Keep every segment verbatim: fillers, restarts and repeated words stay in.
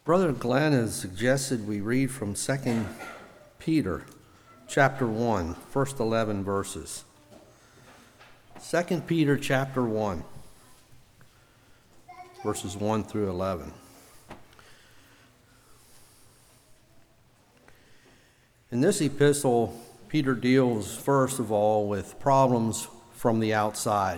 Brother Glenn has suggested we read from Second Peter chapter one, first eleven verses. Second Peter chapter one, verses one through eleven. In this epistle, Peter deals first of all with problems from the outside.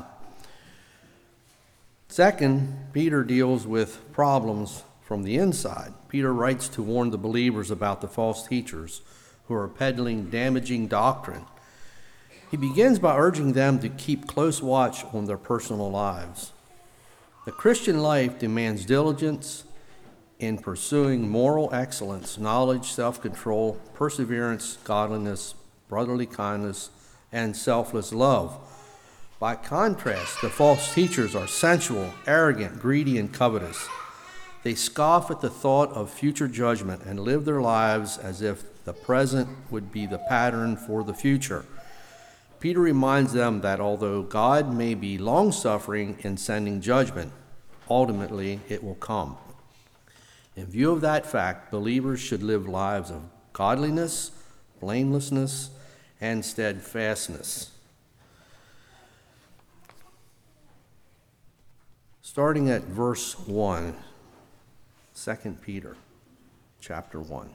Second, Peter deals with problems from the inside. Peter writes to warn the believers about the false teachers who are peddling damaging doctrine. He begins by urging them to keep close watch on their personal lives. The Christian life demands diligence in pursuing moral excellence, knowledge, self-control, perseverance, godliness, brotherly kindness, and selfless love. By contrast, the false teachers are sensual, arrogant, greedy, and covetous. They scoff at the thought of future judgment and live their lives as if the present would be the pattern for the future. Peter reminds them that although God may be long-suffering in sending judgment, ultimately it will come. In view of that fact, believers should live lives of godliness, blamelessness, and steadfastness. Starting at verse one, Second Peter chapter one.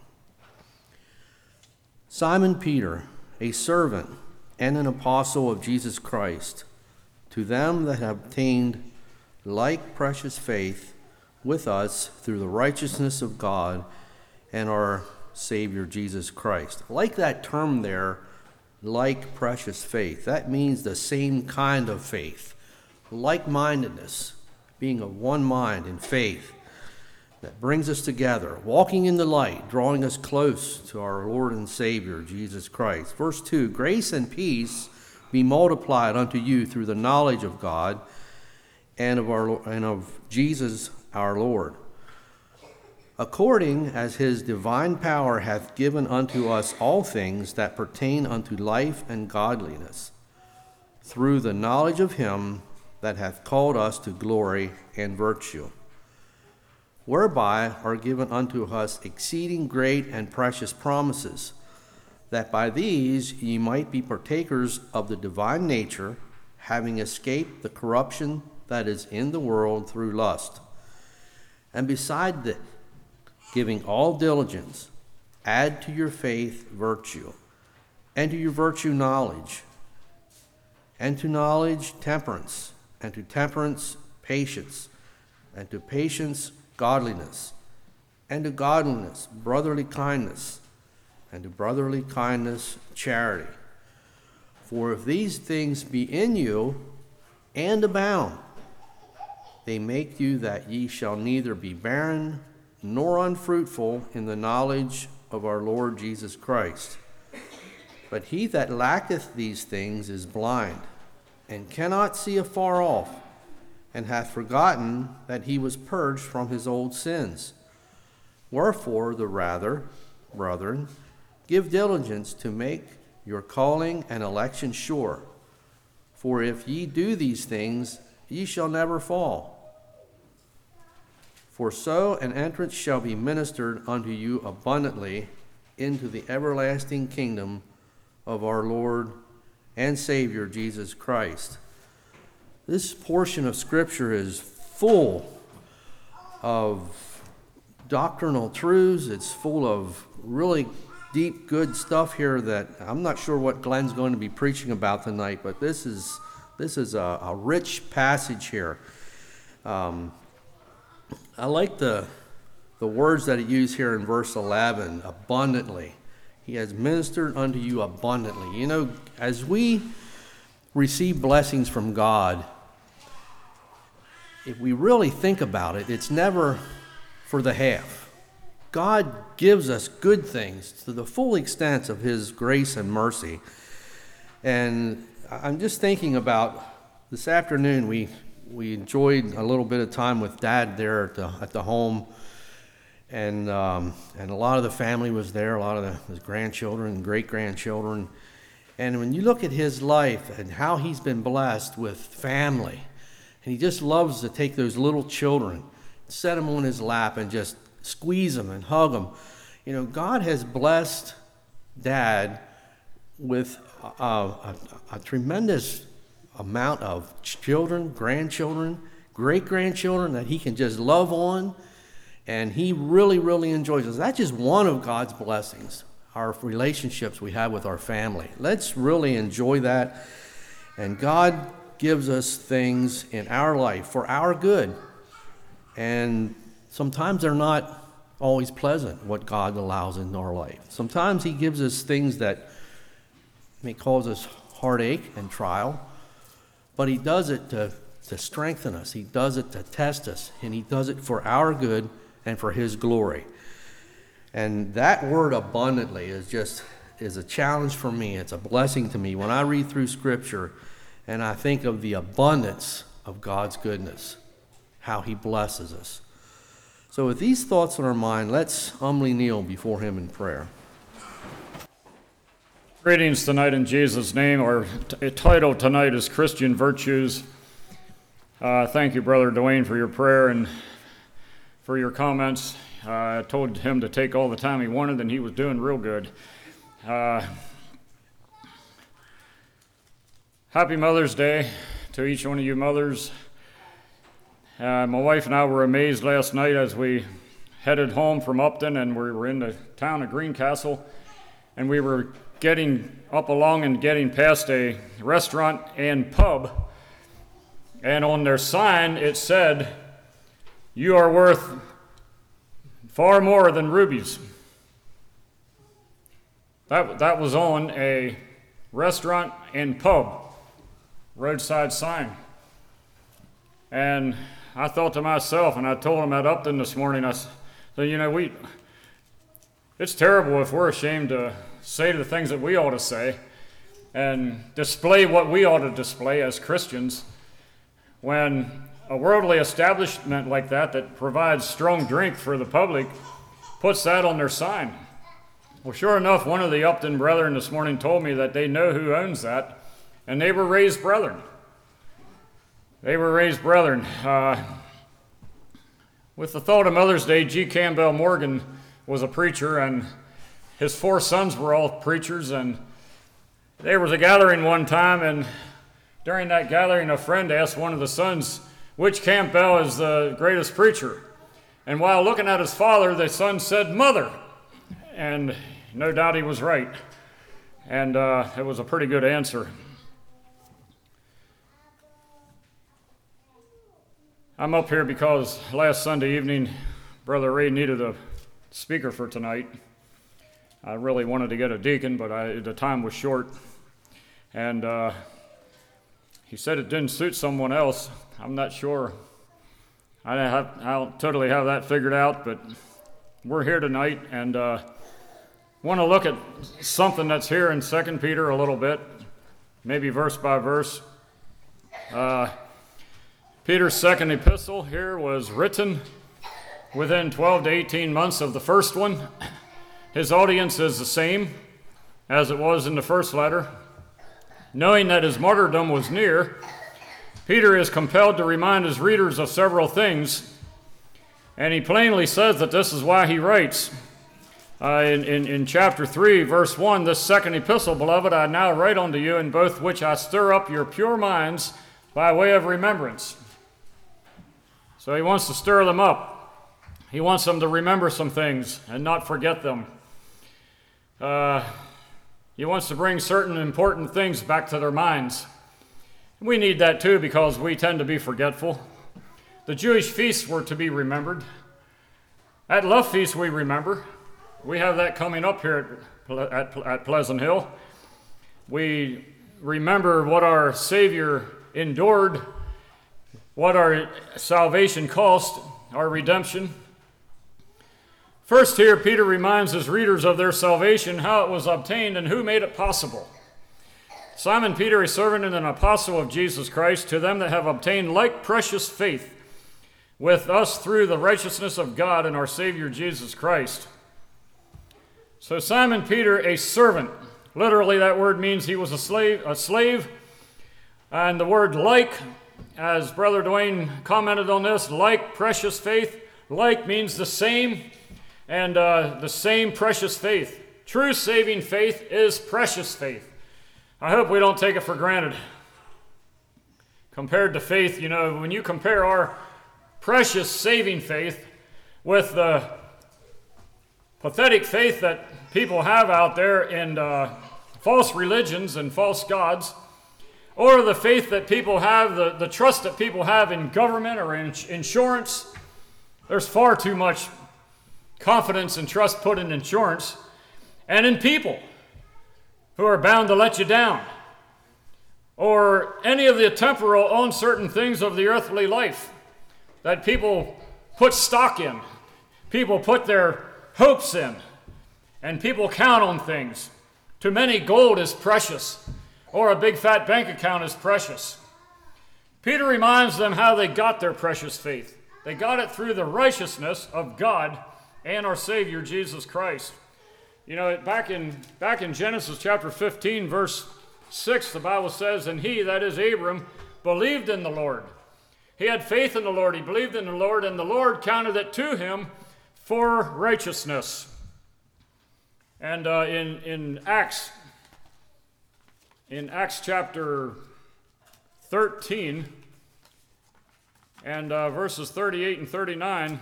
Simon Peter, a servant and an apostle of Jesus Christ, to them that have obtained like precious faith with us through the righteousness of God and our Savior Jesus Christ. I like that term there, like precious faith. That means the same kind of faith, like-mindedness, being of one mind in faith that brings us together, walking in the light, drawing us close to our Lord and Savior, Jesus Christ. Verse two, grace and peace be multiplied unto you through the knowledge of God and of our and of Jesus our Lord, according as his divine power hath given unto us all things that pertain unto life and godliness, through the knowledge of him that hath called us to glory and virtue, whereby are given unto us exceeding great and precious promises, that by these ye might be partakers of the divine nature, having escaped the corruption that is in the world through lust. And beside this, giving all diligence, add to your faith virtue, and to your virtue knowledge, and to knowledge temperance, and to temperance patience, and to patience godliness, and to godliness brotherly kindness, and to brotherly kindness charity. For if these things be in you and abound, they make you that ye shall neither be barren nor unfruitful in the knowledge of our Lord Jesus Christ. But he that lacketh these things is blind, and cannot see afar off, and hath forgotten that he was purged from his old sins. Wherefore the rather, brethren, give diligence to make your calling and election sure. For if ye do these things, ye shall never fall. For so an entrance shall be ministered unto you abundantly into the everlasting kingdom of our Lord and Savior Jesus Christ. This portion of Scripture is full of doctrinal truths. It's full of really deep, good stuff here that I'm not sure what Glenn's going to be preaching about tonight, but this is this is a, a rich passage here. Um, I like the the words that he used here in verse eleven, abundantly. He has ministered unto you abundantly. You know, as we receive blessings from God, if we really think about it, it's never for the half. God gives us good things to the full extent of his grace and mercy. And I'm just thinking about this afternoon, we we enjoyed a little bit of time with Dad there at the, at the home. And um, and a lot of the family was there, a lot of the, his grandchildren and great-grandchildren. And when you look at his life and how he's been blessed with family, and he just loves to take those little children, set them on his lap, and just squeeze them and hug them. You know, God has blessed Dad with a, a, a tremendous amount of children, grandchildren, great-grandchildren that he can just love on, and he really, really enjoys it. That's just one of God's blessings, our relationships we have with our family. Let's really enjoy that, and God gives us things in our life for our good, and sometimes they're not always pleasant, what God allows in our life. Sometimes he gives us things that may cause us heartache and trial, but he does it to, to strengthen us. He does it to test us, and he does it for our good and for his glory. And that word abundantly is just is a challenge for me. It's a blessing to me when I read through Scripture and I think of the abundance of God's goodness, how he blesses us. So with these thoughts in our mind, let's humbly kneel before him in prayer. Greetings tonight in Jesus' name. Our t- title tonight is Christian Virtues. Uh, thank you, Brother Dwayne, for your prayer and for your comments. Uh, I told him to take all the time he wanted, and he was doing real good. Uh, happy Mother's Day to each one of you mothers. Uh, my wife and I were amazed last night as we headed home from Upton, and we were in the town of Greencastle, and we were getting up along and getting past a restaurant and pub, and on their sign it said, "You are worth far more than rubies." That, that was on a restaurant and pub roadside sign. And I thought to myself, and I told him at Upton this morning, I said, you know, we, it's terrible if we're ashamed to say the things that we ought to say and display what we ought to display as Christians when a worldly establishment like that that provides strong drink for the public puts that on their sign. Well, sure enough, one of the Upton brethren this morning told me that they know who owns that, and they were raised brethren. They were raised brethren. Uh, with the thought of Mother's Day, G. Campbell Morgan was a preacher, and his four sons were all preachers, and there was a gathering one time, and during that gathering, a friend asked one of the sons, which Campbell is the greatest preacher? And while looking at his father, the son said, "Mother." And no doubt he was right. And uh, it was a pretty good answer. I'm up here because last Sunday evening, Brother Ray needed a speaker for tonight. I really wanted to get a deacon, but I, the time was short. And uh, he said it didn't suit someone else. I'm not sure. I don't, have, I don't totally have that figured out, but we're here tonight and uh, want to look at something that's here in Second Peter a little bit, maybe verse by verse. Uh, Peter's second epistle here was written within twelve to eighteen months of the first one. His audience is the same as it was in the first letter. Knowing that his martyrdom was near, Peter is compelled to remind his readers of several things, and he plainly says that this is why he writes. Uh, in, in, in chapter three, verse one, "This second epistle, beloved, I now write unto you, in both which I stir up your pure minds by way of remembrance." So he wants to stir them up. He wants them to remember some things and not forget them. Uh, he wants to bring certain important things back to their minds. We need that too because we tend to be forgetful. The Jewish feasts were to be remembered. At Love Feast we remember. We have that coming up here at, at, at Pleasant Hill. We remember what our Savior endured, what our salvation cost, our redemption. First here, Peter reminds his readers of their salvation, how it was obtained, and who made it possible. Simon Peter, a servant and an apostle of Jesus Christ, to them that have obtained like precious faith with us through the righteousness of God and our Savior Jesus Christ. So Simon Peter, a servant, literally that word means he was a slave, a slave, and the word like, as Brother Dwayne commented on this, like precious faith, Like means the same, and uh, the same precious faith. True saving faith is precious faith. I hope we don't take it for granted. Compared to faith, you know, when you compare our precious saving faith with the pathetic faith that people have out there in uh, false religions and false gods, or the faith that people have, the, the trust that people have in government or in insurance, there's far too much confidence and trust put in insurance and in people who are bound to let you down, or any of the temporal, uncertain things of the earthly life that people put stock in, people put their hopes in, and people count on things. To many, gold is precious, or a big fat bank account is precious. Peter reminds them how they got their precious faith. They got it through the righteousness of God and our Savior, Jesus Christ. You know, back in, back in Genesis chapter fifteen, verse six, the Bible says, "And he," that is Abram, "believed in the Lord." He had faith in the Lord. He believed in the Lord, and the Lord counted it to him for righteousness. And uh, in, in Acts, in Acts chapter thirteen, and uh, verses thirty-eight and thirty-nine,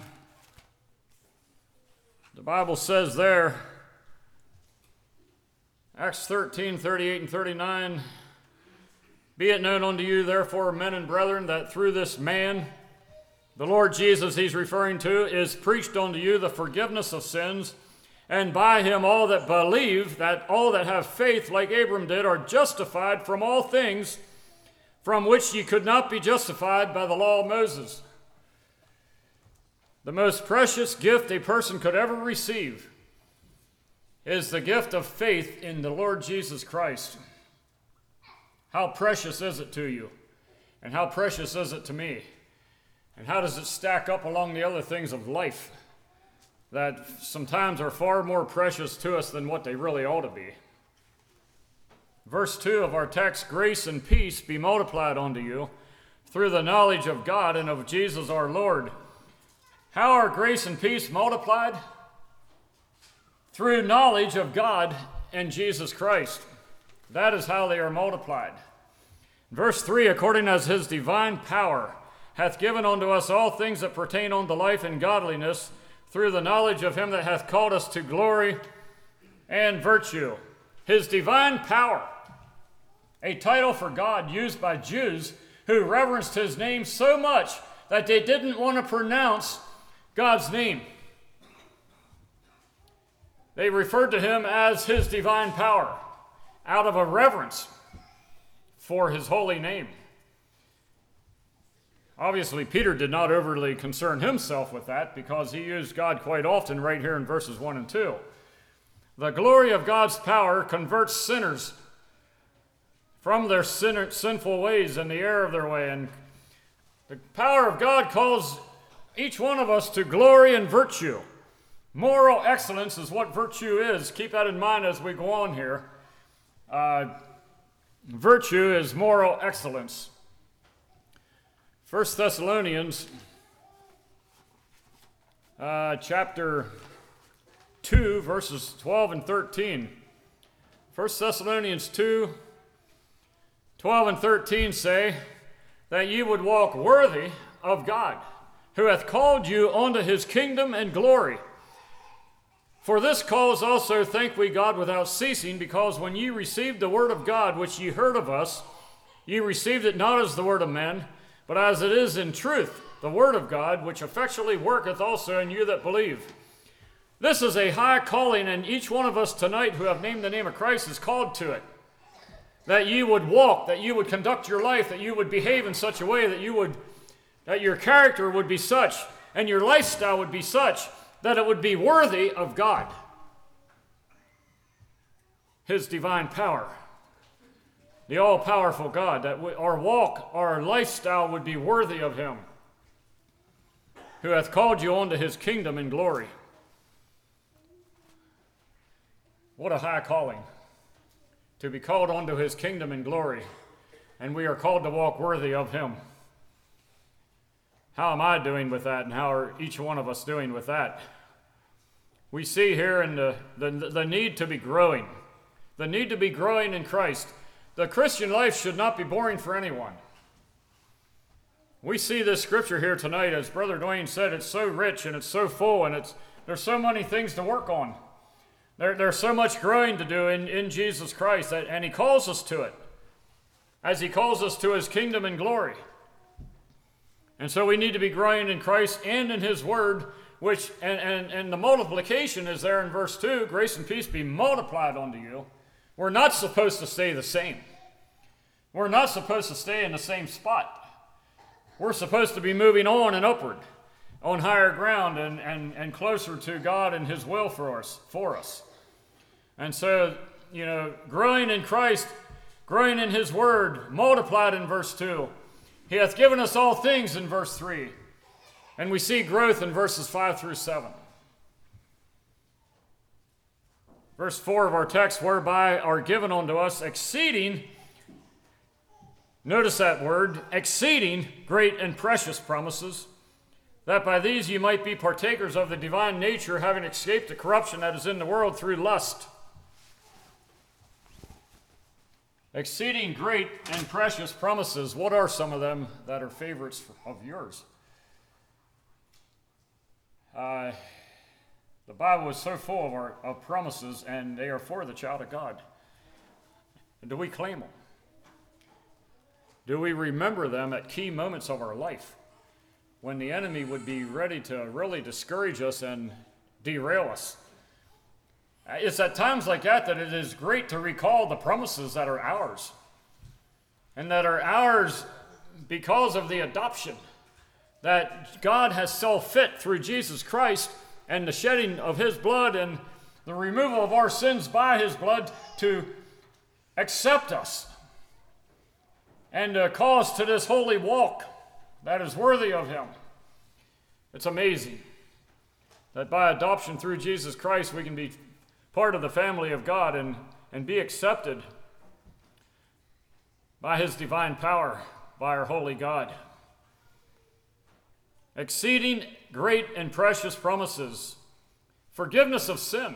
the Bible says there, Acts thirteen, thirty-eight and thirty-nine, "Be it known unto you, therefore, men and brethren, that through this man," the Lord Jesus he's referring to, "is preached unto you the forgiveness of sins, and by him all that believe, that all that have faith, like Abram did, are justified from all things from which ye could not be justified by the law of Moses." The most precious gift a person could ever receive is the gift of faith in the Lord Jesus Christ. How precious is it to you? And how precious is it to me? And how does it stack up along the other things of life that sometimes are far more precious to us than what they really ought to be? Verse two of our text, "Grace and peace be multiplied unto you through the knowledge of God and of Jesus our Lord." How are grace and peace multiplied? Through knowledge of God and Jesus Christ. That is how they are multiplied. Verse three, "According as his divine power hath given unto us all things that pertain unto life and godliness, through the knowledge of him that hath called us to glory and virtue." His divine power, a title for God used by Jews who reverenced his name so much that they didn't want to pronounce God's name. They referred to him as his divine power out of a reverence for his holy name. Obviously, Peter did not overly concern himself with that because he used God quite often right here in verses one and two. The glory of God's power converts sinners from their sin- sinful ways and the error of their way. And the power of God calls each one of us to glory and virtue. Moral excellence is what virtue is. Keep that in mind as we go on here. Uh, virtue is moral excellence. First Thessalonians uh, chapter two, verses twelve and thirteen. First Thessalonians two, twelve and thirteen say, "That ye would walk worthy of God, who hath called you unto his kingdom and glory. For this cause also thank we God without ceasing, because when ye received the word of God, which ye heard of us, ye received it not as the word of men, but as it is in truth, the word of God, which effectually worketh also in you that believe." This is a high calling, and each one of us tonight who have named the name of Christ is called to it. That you would walk, that you would conduct your life, that you would behave in such a way that you would, that your character would be such, and your lifestyle would be such, that it would be worthy of God, his divine power, the all-powerful God, that our walk, our lifestyle would be worthy of him, who hath called you unto his kingdom and glory. What a high calling, to be called unto his kingdom and glory, and we are called to walk worthy of him. How am I doing with that, and how are each one of us doing with that? We see here in the, the, the need to be growing, the need to be growing in Christ. The Christian life should not be boring for anyone. We see this scripture here tonight, as Brother Dwayne said, it's so rich and it's so full, and it's there's so many things to work on. There, there's so much growing to do in, in Jesus Christ, that, and he calls us to it, as he calls us to his kingdom and glory. And so we need to be growing in Christ and in his word, which, and, and, and the multiplication is there in verse two, grace and peace be multiplied unto you. We're not supposed to stay the same. We're not supposed to stay in the same spot. We're supposed to be moving on and upward, on higher ground and, and, and closer to God and his will for us, for us. And so, you know, growing in Christ, growing in his word, multiplied in verse two. He hath given us all things in verse three. And we see growth in verses five through seven. Verse four of our text, whereby are given unto us exceeding, notice that word, exceeding great and precious promises, that by these ye might be partakers of the divine nature, having escaped the corruption that is in the world through lust. Exceeding great and precious promises. What are some of them that are favorites of yours? Uh, the Bible is so full of, our, of promises, and they are for the child of God. Do we claim them? Do we remember them at key moments of our life, when the enemy would be ready to really discourage us and derail us? It's at times like that that it is great to recall the promises that are ours, and that are ours because of the adoption that God has saw fit through Jesus Christ and the shedding of his blood and the removal of our sins by his blood to accept us and to call us to this holy walk that is worthy of him. It's amazing that by adoption through Jesus Christ we can be part of the family of God and, and be accepted by his divine power, by our holy God. Exceeding great and precious promises, forgiveness of sin,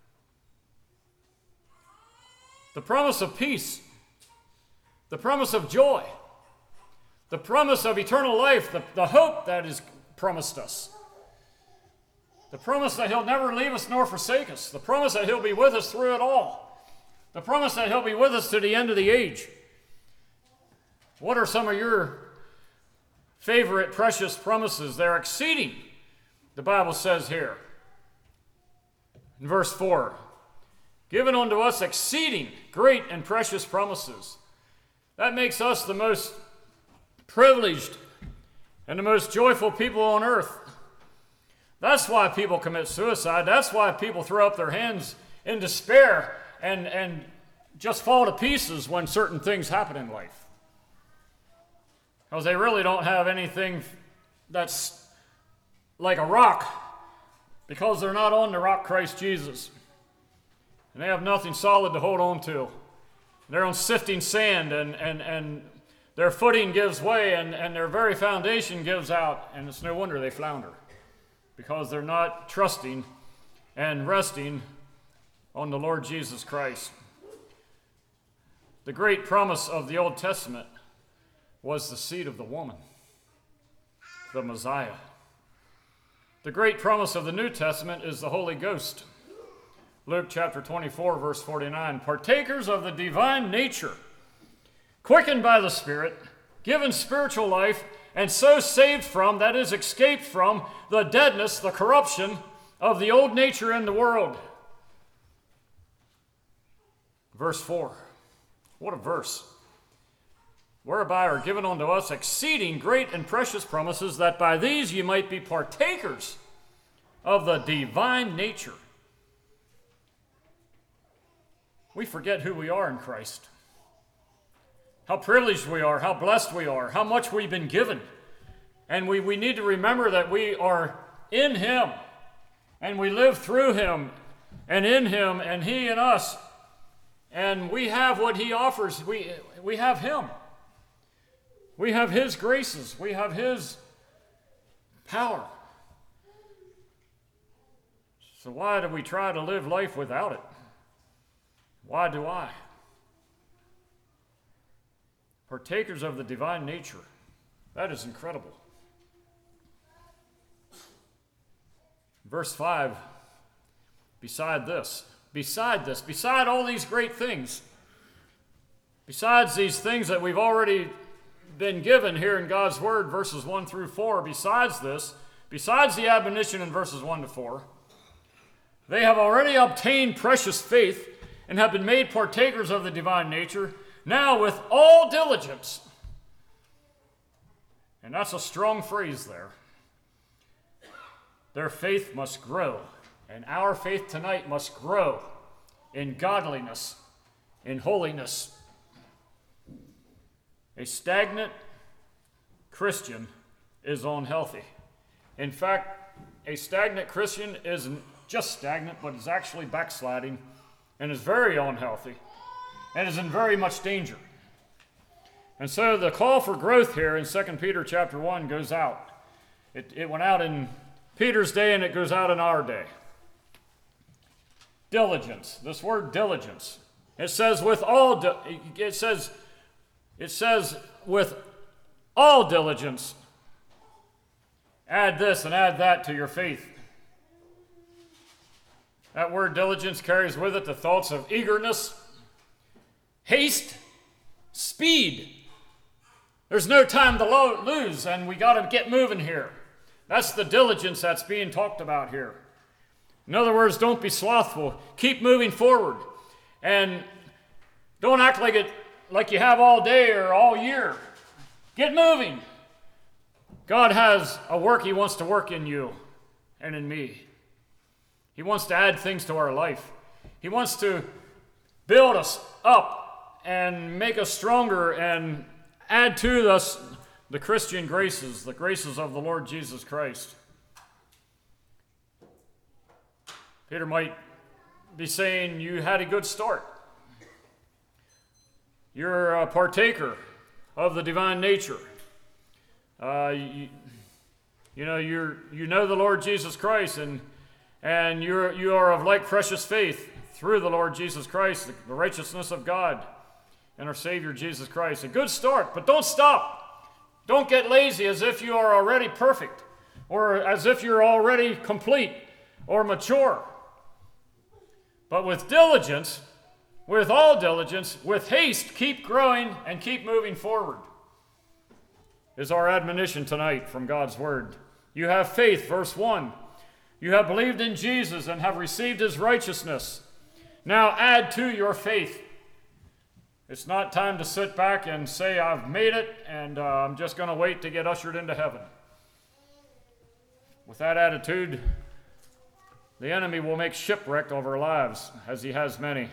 the promise of peace, the promise of joy, the promise of eternal life, the, the hope that is promised us, the promise that he'll never leave us nor forsake us, the promise that he'll be with us through it all, the promise that he'll be with us to the end of the age. What are some of your favorite precious promises? They're exceeding, the Bible says here in verse four, given unto us exceeding great and precious promises. That makes us the most privileged and the most joyful people on earth. That's why people commit suicide. That's why people throw up their hands in despair and, and just fall to pieces when certain things happen in life. Because they really don't have anything that's like a rock, because they're not on the rock Christ Jesus. And they have nothing solid to hold on to. They're on sifting sand, and, and, and their footing gives way, and, and their very foundation gives out, and it's no wonder they flounder, because they're not trusting and resting on the Lord Jesus Christ. The great promise of the Old Testament was the seed of the woman, the Messiah. The great promise of the New Testament is the Holy Ghost. Luke chapter twenty-four, verse forty-nine, partakers of the divine nature, quickened by the Spirit, given spiritual life, and so saved from, that is, escaped from, the deadness, the corruption of the old nature in the world. Verse four. What a verse. Whereby are given unto us exceeding great and precious promises, that by these ye might be partakers of the divine nature. We forget who we are in Christ. How privileged we are, how blessed we are, how much we've been given. And we, we need to remember that we are in him, and we live through him, and in him, and he in us. And we have what he offers. We, we have him. We have his graces. We have his power. So why do we try to live life without it? Why do I? Partakers of the divine nature. That is incredible. Verse five, beside this, beside this, beside all these great things, besides these things that we've already been given here in God's Word, verses one through four, besides this, besides the admonition in verses one to four, they have already obtained precious faith and have been made partakers of the divine nature, now with all diligence. And that's a strong phrase there. Their faith must grow, and our faith tonight must grow in godliness, in holiness. A stagnant Christian is unhealthy. In fact, a stagnant Christian isn't just stagnant, but is actually backsliding and is very unhealthy and is in very much danger. And so the call for growth here in Second Peter chapter one goes out. It, it went out in Peter's day and it goes out in our day. Diligence. This word diligence. It says with all, di- it says, it says with all diligence. Add this and add that to your faith. That word diligence carries with it the thoughts of eagerness, haste, speed. There's no time to lo- lose, and we got to get moving here. That's the diligence that's being talked about here. In other words, don't be slothful. Keep moving forward. And don't act like it like you have all day or all year. Get moving. God has a work he wants to work in you and in me. He wants to add things to our life. He wants to build us up and make us stronger and add to us the Christian graces, the graces of the Lord Jesus Christ. Peter might be saying, you had a good start. You're a partaker of the divine nature. Uh, you, you know, you're you know the Lord Jesus Christ, and and you're you are of like precious faith through the Lord Jesus Christ, the, the righteousness of God, and our Savior Jesus Christ. A good start, but don't stop. Don't get lazy as if you are already perfect, or as if you're already complete or mature. But with diligence, with all diligence, with haste, keep growing and keep moving forward, is our admonition tonight from God's Word. You have faith, verse one. You have believed in Jesus and have received his righteousness. Now add to your faith. It's not time to sit back and say, I've made it, and uh, I'm just going to wait to get ushered into heaven. With that attitude, the enemy will make shipwreck of our lives, as he has many.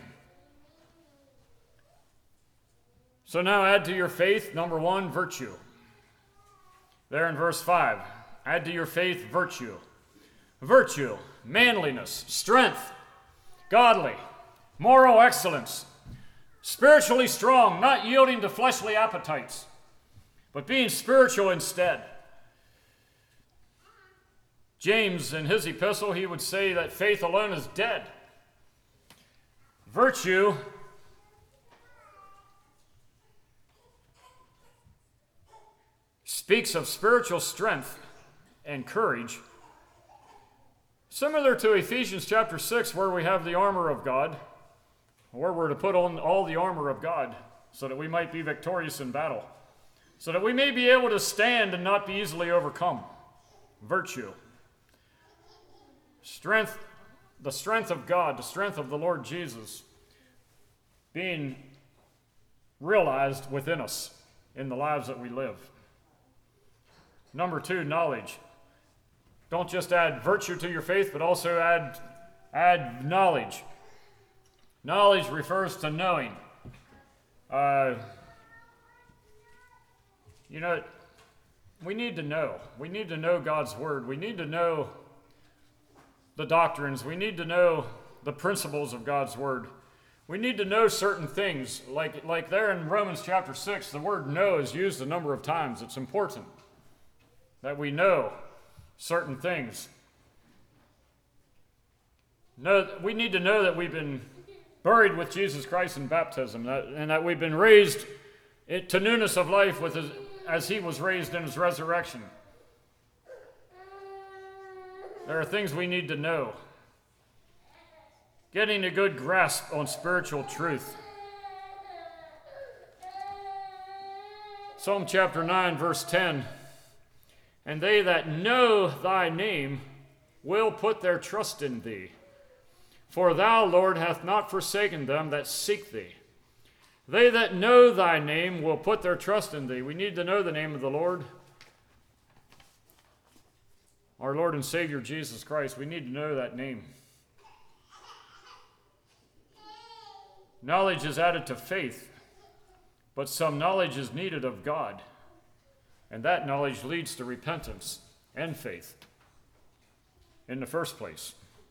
So now add to your faith, number one, virtue. There in verse five, add to your faith virtue. Virtue, manliness, strength, godly, moral excellence, spiritually strong, not yielding to fleshly appetites, but being spiritual instead. James, in his epistle, he would say that faith alone is dead. Virtue speaks of spiritual strength and courage, similar to Ephesians chapter six, where we have the armor of God, where we're to put on all the armor of God so that we might be victorious in battle, so that we may be able to stand and not be easily overcome. Virtue. Strength, the strength of God, the strength of the Lord Jesus being realized within us in the lives that we live. Number two, knowledge. Don't just add virtue to your faith, but also add, add knowledge. Knowledge refers to knowing. Uh, you know, we need to know. We need to know God's Word. We need to know the doctrines. We need to know the principles of God's Word. We need to know certain things. Like, like there in Romans chapter six, the word know is used a number of times. It's important that we know certain things. No, we need to know that we've been buried with Jesus Christ in baptism, that, and that we've been raised to newness of life with his, as he was raised in his resurrection. There are things we need to know. Getting a good grasp on spiritual truth. Psalm chapter nine, verse ten. And they that know thy name will put their trust in thee. For thou, Lord, hath not forsaken them that seek thee. They that know thy name will put their trust in thee. We need to know the name of the Lord. Our Lord and Savior Jesus Christ. We need to know that name. Knowledge is added to faith, but some knowledge is needed of God, and that knowledge leads to repentance and faith in the first place.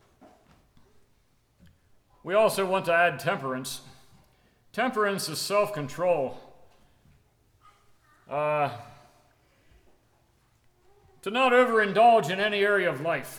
We also want to add temperance. Temperance is self-control. Uh, to not overindulge in any area of life.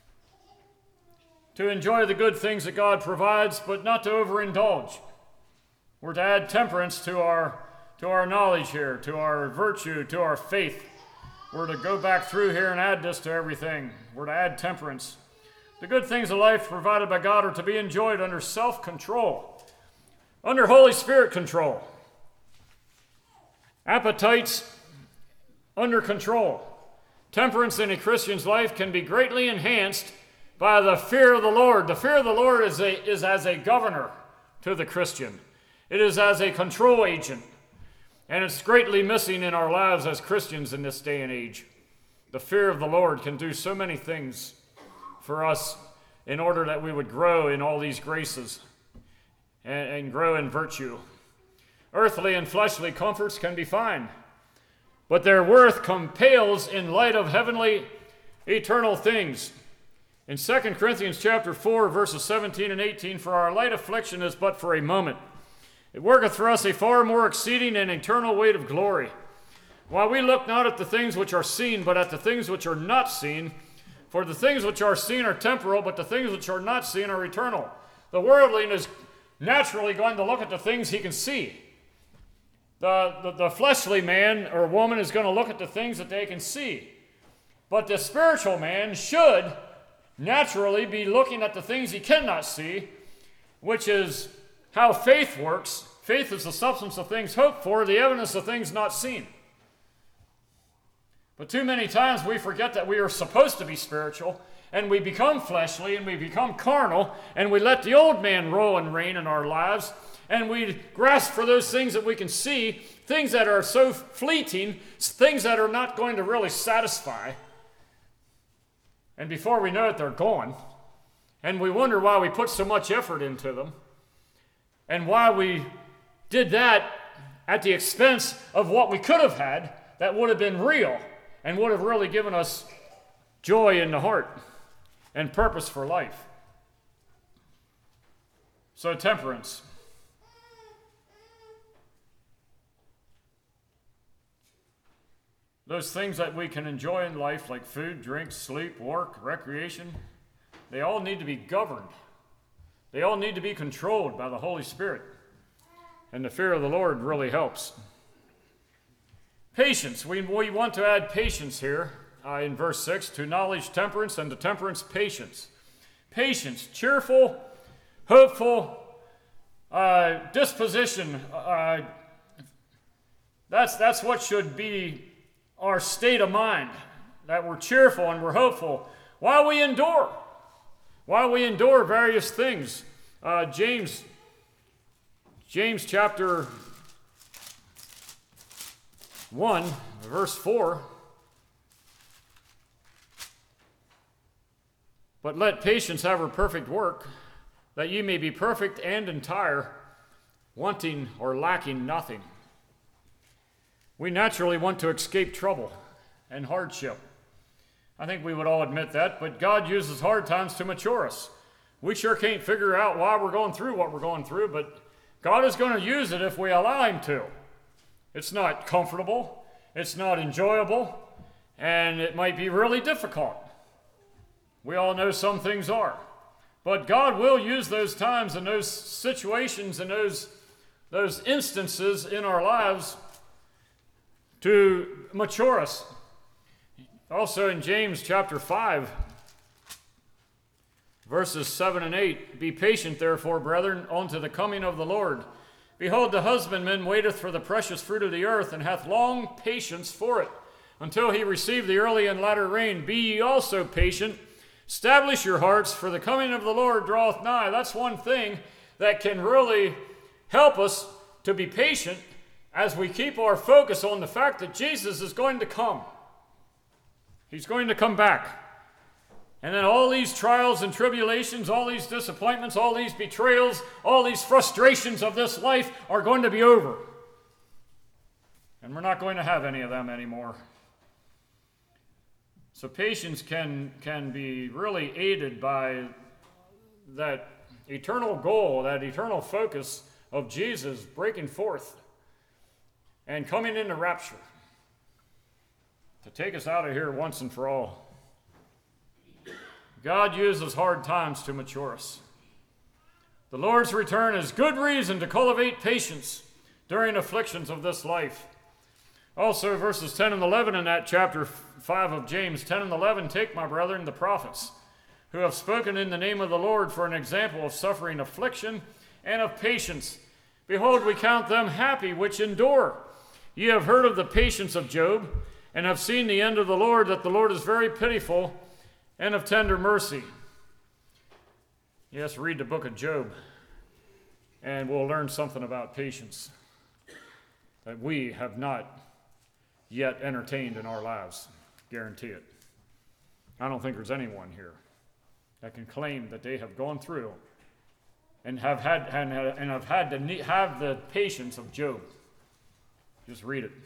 To enjoy the good things that God provides, but not to overindulge. We're to add temperance to our, to our knowledge here, to our virtue, to our faith. We're to go back through here and add this to everything. We're to add temperance. The good things of life provided by God are to be enjoyed under self-control, under Holy Spirit control. Appetites under control. Temperance in a Christian's life can be greatly enhanced by the fear of the Lord. The fear of the Lord is, a, is as a governor to the Christian. It is as a control agent. And it's greatly missing in our lives as Christians in this day and age. The fear of the Lord can do so many things for us in order that we would grow in all these graces and, and grow in virtue. Earthly and fleshly comforts can be fine, but their worth compels in light of heavenly, eternal things. In Second Corinthians chapter four, verses seventeen and eighteen, for our light affliction is but for a moment. It worketh for us a far more exceeding and eternal weight of glory. While we look not at the things which are seen, but at the things which are not seen, for the things which are seen are temporal, but the things which are not seen are eternal. The worldling is naturally going to look at the things he can see. The, the, the fleshly man or woman is going to look at the things that they can see. But the spiritual man should naturally be looking at the things he cannot see, which is how faith works. Faith is the substance of things hoped for, the evidence of things not seen. But too many times we forget that we are supposed to be spiritual, and we become fleshly, and we become carnal, and we let the old man rule and reign in our lives, and we grasp for those things that we can see, things that are so fleeting, things that are not going to really satisfy. And before we know it, they're gone. And we wonder why we put so much effort into them, and why we did that at the expense of what we could have had that would have been real and would have really given us joy in the heart and purpose for life. So temperance. Those things that we can enjoy in life, like food, drink, sleep, work, recreation, they all need to be governed. They all need to be controlled by the Holy Spirit. And the fear of the Lord really helps. Patience. We, we want to add patience here uh, in verse six. To knowledge, temperance, and to temperance, patience. Patience, cheerful, hopeful, uh, disposition. Uh, that's, that's what should be our state of mind, that we're cheerful and we're hopeful while we endure, while we endure various things. Uh, James, James chapter one, verse four. But let patience have her perfect work, that ye may be perfect and entire, wanting or lacking nothing. We naturally want to escape trouble and hardship. I think we would all admit that, but God uses hard times to mature us. We sure can't figure out why we're going through what we're going through, but God is going to use it if we allow Him to. It's not comfortable. It's not enjoyable. And it might be really difficult. We all know some things are. But God will use those times and those situations and those, those instances in our lives to mature us. Also in James chapter five, verses seven and eight, be patient, therefore, brethren, unto the coming of the Lord. Behold, the husbandman waiteth for the precious fruit of the earth, and hath long patience for it, until he receive the early and latter rain. Be ye also patient. Establish your hearts, for the coming of the Lord draweth nigh. That's one thing that can really help us to be patient as we keep our focus on the fact that Jesus is going to come. He's going to come back. And then all these trials and tribulations, all these disappointments, all these betrayals, all these frustrations of this life are going to be over. And we're not going to have any of them anymore. So patience can, can be really aided by that eternal goal, that eternal focus of Jesus breaking forth and coming into rapture to take us out of here once and for all. God uses hard times to mature us. The Lord's return is good reason to cultivate patience during afflictions of this life. Also, verses ten and eleven in that chapter five of James, ten and eleven, take, my brethren, the prophets, who have spoken in the name of the Lord for an example of suffering affliction and of patience. Behold, we count them happy which endure. Ye have heard of the patience of Job, and have seen the end of the Lord, that the Lord is very pitiful and of tender mercy. Yes, read the book of Job, and we'll learn something about patience that we have not yet entertained in our lives. Guarantee it. I don't think there's anyone here that can claim that they have gone through and have had and, and have had to have the patience of Job. Just read it.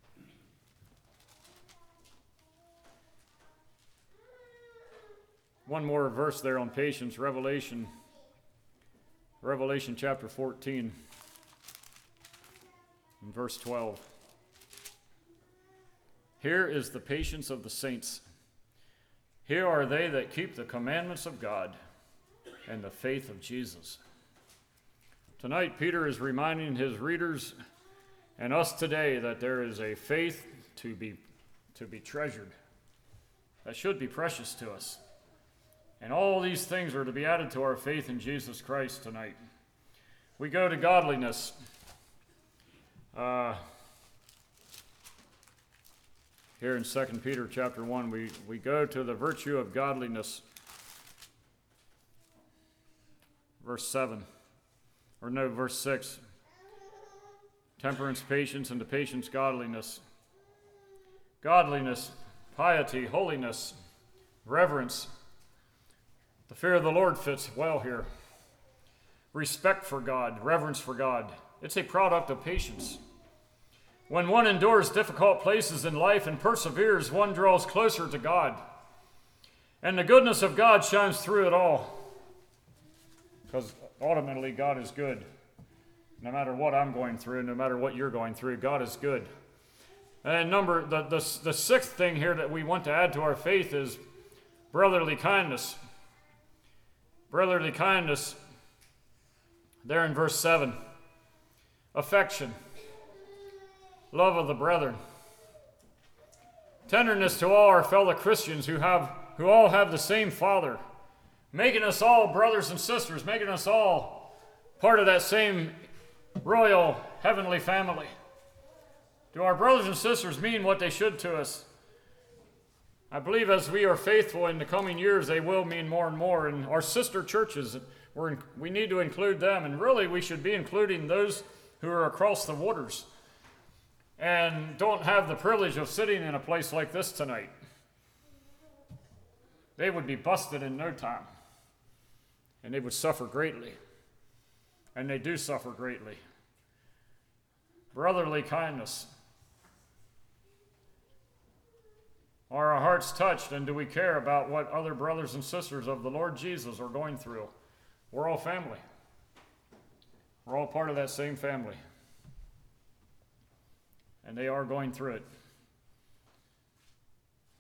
One more verse there on patience, Revelation, Revelation chapter fourteen, and verse twelve. Here is the patience of the saints. Here are they that keep the commandments of God and the faith of Jesus. Tonight, Peter is reminding his readers and us today that there is a faith to be, to be treasured, that should be precious to us. And all these things are to be added to our faith in Jesus Christ tonight. We go to godliness. Uh, here in Second Peter chapter one, we, we go to the virtue of godliness. Verse seven, or no, verse six. Temperance, patience, and to patience, godliness. Godliness, piety, holiness, reverence. The fear of the Lord fits well here. Respect for God, reverence for God. It's a product of patience. When one endures difficult places in life and perseveres, one draws closer to God. And the goodness of God shines through it all. Because ultimately, God is good. No matter what I'm going through, no matter what you're going through, God is good. And number the, the, the sixth thing here that we want to add to our faith is brotherly kindness. Brotherly kindness, there in verse seven. Affection, love of the brethren. Tenderness to all our fellow Christians who have who all have the same Father, making us all brothers and sisters, making us all part of that same royal heavenly family. Do our brothers and sisters mean what they should to us? I believe as we are faithful in the coming years, they will mean more and more. And our sister churches, we're in, we need to include them. And really, we should be including those who are across the waters and don't have the privilege of sitting in a place like this tonight. They would be busted in no time. And they would suffer greatly. And they do suffer greatly. Brotherly kindness. Are our hearts touched, and do we care about what other brothers and sisters of the Lord Jesus are going through? We're all family. We're all part of that same family. And they are going through it.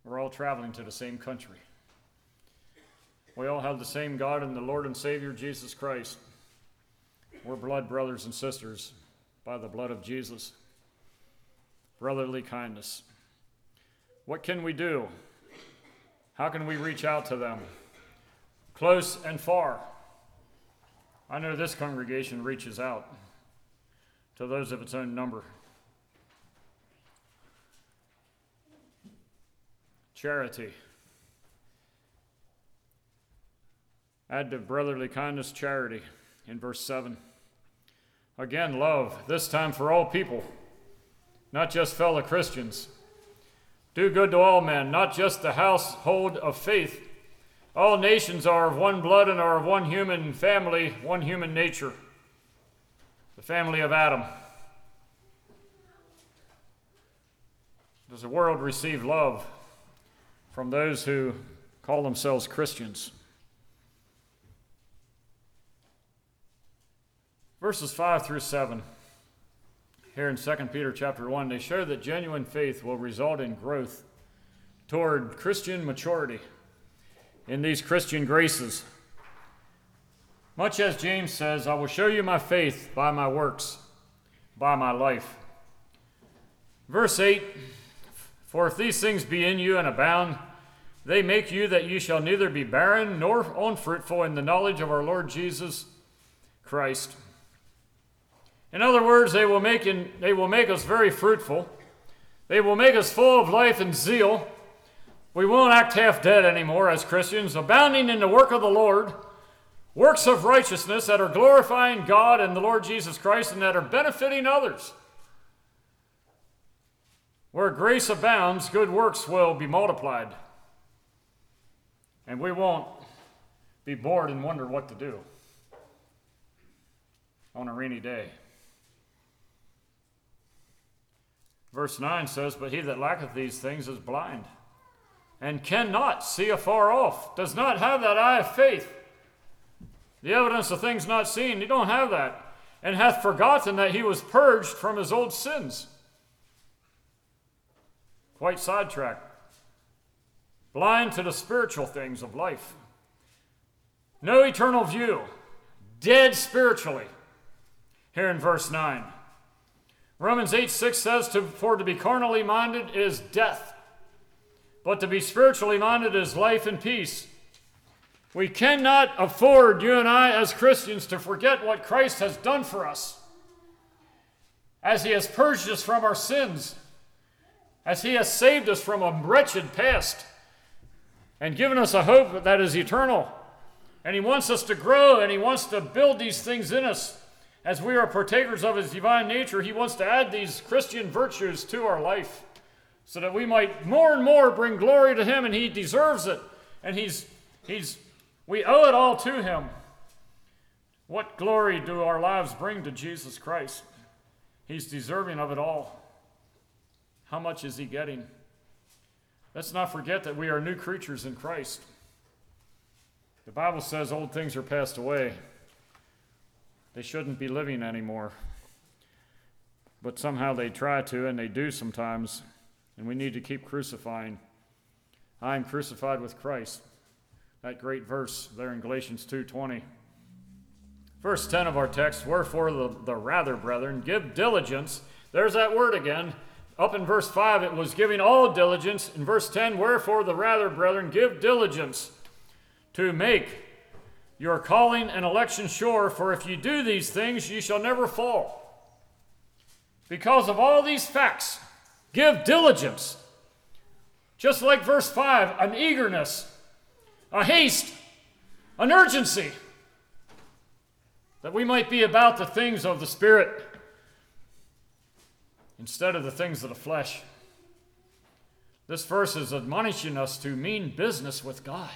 We're all traveling to the same country. We all have the same God and the Lord and Savior, Jesus Christ. We're blood brothers and sisters by the blood of Jesus. Brotherly kindness. What can we do? How can we reach out to them? Close and far. I know this congregation reaches out to those of its own number. Charity. Add to brotherly kindness charity in verse seven. Again, love, this time for all people, not just fellow Christians. Do good to all men, not just the household of faith. All nations are of one blood and are of one human family, one human nature, the family of Adam. Does the world receive love from those who call themselves Christians? Verses five through seven, here in Second Peter chapter one, they show that genuine faith will result in growth toward Christian maturity in these Christian graces. Much as James says, I will show you my faith by my works, by my life. Verse eight, for if these things be in you and abound, they make you that you shall neither be barren nor unfruitful in the knowledge of our Lord Jesus Christ. In other words, they will make in, they will make us very fruitful. They will make us full of life and zeal. We won't act half dead anymore as Christians, abounding in the work of the Lord, works of righteousness that are glorifying God and the Lord Jesus Christ and that are benefiting others. Where grace abounds, good works will be multiplied. And we won't be bored and wonder what to do on a rainy day. Verse nine says, but he that lacketh these things is blind, and cannot see afar off, does not have that eye of faith, the evidence of things not seen. You don't have that, and hath forgotten that he was purged from his old sins. Quite sidetracked. Blind to the spiritual things of life. No eternal view. Dead spiritually. Here in verse nine. Romans eight six says, to, for to be carnally minded is death, but to be spiritually minded is life and peace. We cannot afford, you and I as Christians, to forget what Christ has done for us. As he has purged us from our sins, as he has saved us from a wretched past, and given us a hope that is eternal. And he wants us to grow, and he wants to build these things in us. As we are partakers of his divine nature, he wants to add these Christian virtues to our life so that we might more and more bring glory to him, and he deserves it. And he's, he's, we owe it all to him. What glory do our lives bring to Jesus Christ? He's deserving of it all. How much is he getting? Let's not forget that we are new creatures in Christ. The Bible says old things are passed away. They shouldn't be living anymore. But somehow they try to, and they do sometimes. And we need to keep crucifying. I am crucified with Christ. That great verse there in Galatians two twenty. Verse ten of our text, wherefore the, the rather, brethren, give diligence. There's that word again. Up in verse five, it was giving all diligence. In verse ten, wherefore the rather, brethren, give diligence to make your calling and election sure, for if you do these things, ye shall never fall. Because of all these facts, give diligence. Just like verse five, an eagerness, a haste, an urgency, that we might be about the things of the Spirit instead of the things of the flesh. This verse is admonishing us to mean business with God.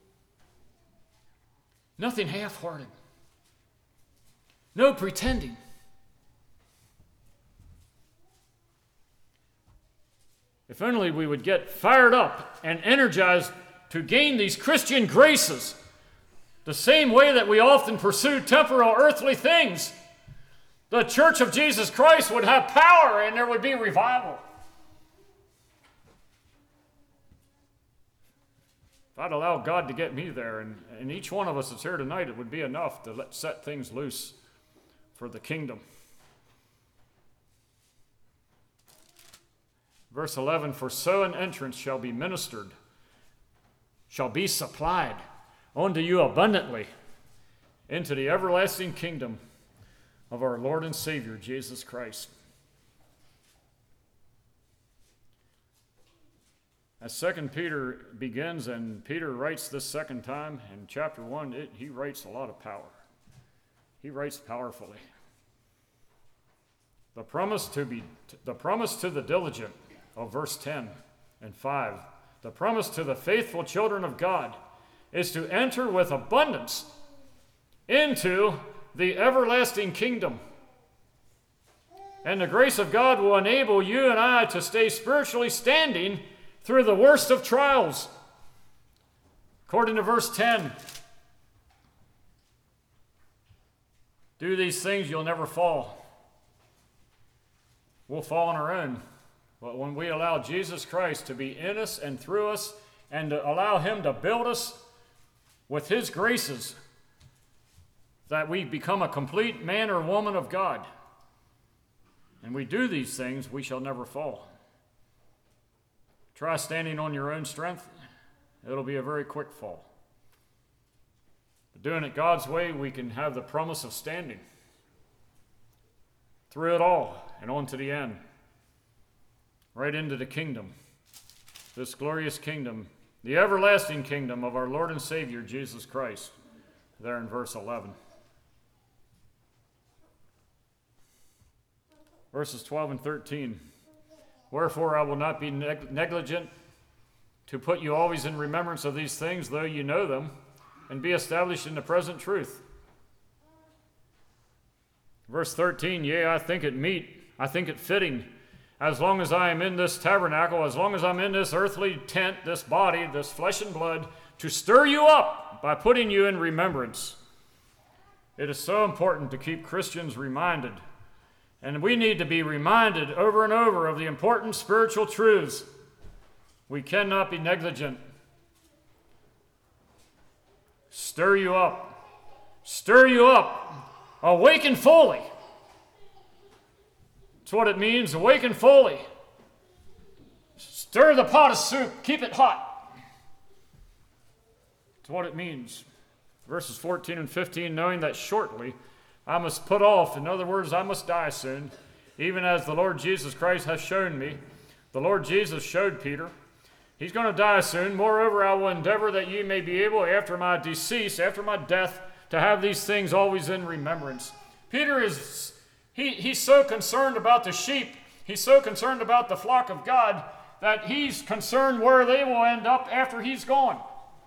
Nothing half-hearted. No pretending. If only we would get fired up and energized to gain these Christian graces the same way that we often pursue temporal earthly things, the Church of Jesus Christ would have power and there would be revival. if I'd allow God to get me there, and, and each one of us that's here tonight, it would be enough to let, set things loose for the kingdom. Verse eleven, for so an entrance shall be ministered, shall be supplied unto you abundantly into the everlasting kingdom of our Lord and Savior, Jesus Christ. As Second Peter begins, and Peter writes this second time in chapter one, it, he writes a lot of power. He writes powerfully. The promise to be, the promise to the diligent, of verse ten and five, the promise to the faithful children of God is to enter with abundance into the everlasting kingdom. And the grace of God will enable you and I to stay spiritually standing through the worst of trials. According to verse ten, do these things, you'll never fall. We'll fall on our own. But when we allow Jesus Christ to be in us and through us, and to allow him to build us with his graces, that we become a complete man or woman of God, and we do these things, we shall never fall. Try standing on your own strength. It'll be a very quick fall. But doing it God's way, we can have the promise of standing through it all and on to the end, right into the kingdom, this glorious kingdom, the everlasting kingdom of our Lord and Savior, Jesus Christ, there in verse eleven. Verses twelve and thirteen. Wherefore I will not be neg- negligent to put you always in remembrance of these things, though you know them, and be established in the present truth. Verse thirteen, yea, I think it meet, I think it fitting, as long as I am in this tabernacle, as long as I'm in this earthly tent, this body, this flesh and blood, to stir you up by putting you in remembrance. It is so important to keep Christians reminded. And we need to be reminded over and over of the important spiritual truths. We cannot be negligent. Stir you up. Stir you up. Awaken fully. That's what it means, awaken fully. Stir the pot of soup. Keep it hot. That's what it means. Verses fourteen and fifteen, knowing that shortly I must put off, in other words, I must die soon, even as the Lord Jesus Christ has shown me. The Lord Jesus showed Peter. He's going to die soon. Moreover, I will endeavor that ye may be able, after my decease, after my death, to have these things always in remembrance. Peter is, he, he's so concerned about the sheep, he's so concerned about the flock of God, that he's concerned where they will end up after he's gone.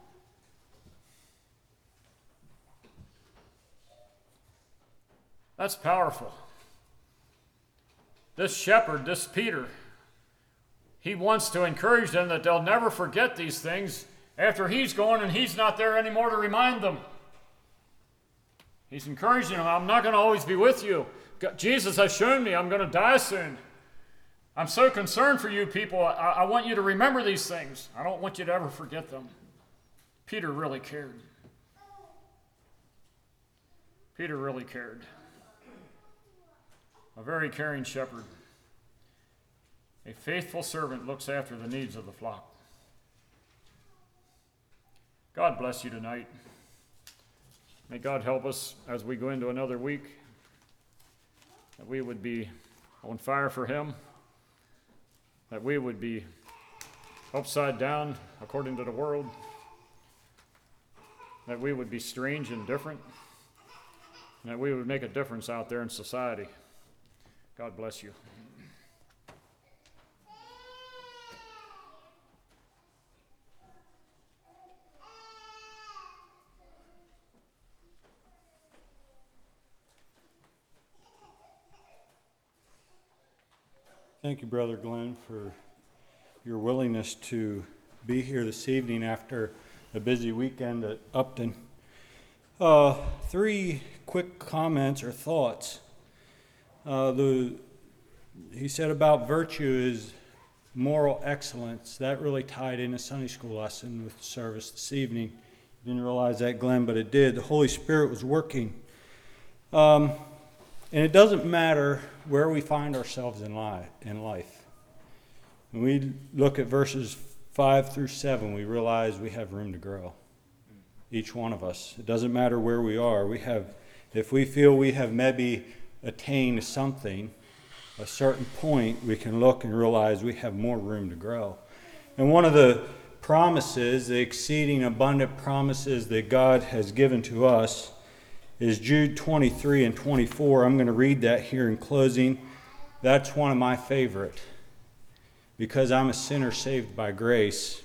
That's powerful. This shepherd, this Peter, he wants to encourage them that they'll never forget these things after he's gone and he's not there anymore to remind them. He's encouraging them, I'm not going to always be with you. Jesus has shown me I'm going to die soon. I'm so concerned for you people. I, I want you to remember these things. I don't want you to ever forget them. Peter really cared. Peter really cared. A very caring shepherd. A faithful servant looks after the needs of the flock. God bless you tonight. May God help us as we go into another week, that we would be on fire for him, that we would be upside down according to the world, that we would be strange and different, and that we would make a difference out there in society. God bless you. Thank you, Brother Glenn, for your willingness to be here this evening after a busy weekend at Upton. Uh, three quick comments or thoughts. Uh, the he said about virtue is moral excellence. That really tied in a Sunday school lesson with the service this evening. Didn't realize that, Glenn, but it did. The Holy Spirit was working. Um, and it doesn't matter where we find ourselves in life. In life. When we look at verses five through seven, we realize we have room to grow. Each one of us. It doesn't matter where we are. We have, if we feel we have maybe attained something, a certain point, we can look and realize we have more room to grow. And one of the promises, the exceeding abundant promises that God has given to us, is Jude twenty-three and twenty-four. I'm going to read that here in closing. That's one of my favorite. Because I'm a sinner saved by grace.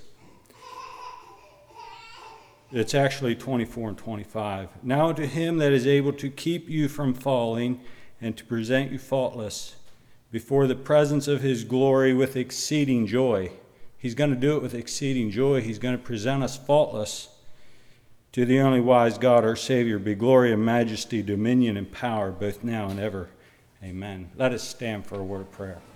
It's actually twenty-four and twenty-five. Now to him that is able to keep you from falling and to present you faultless before the presence of his glory with exceeding joy. He's going to do it with exceeding joy. He's going to present us faultless. To the only wise God, our Savior, be glory and majesty, dominion and power, both now and ever. Amen. Let us stand for a word of prayer.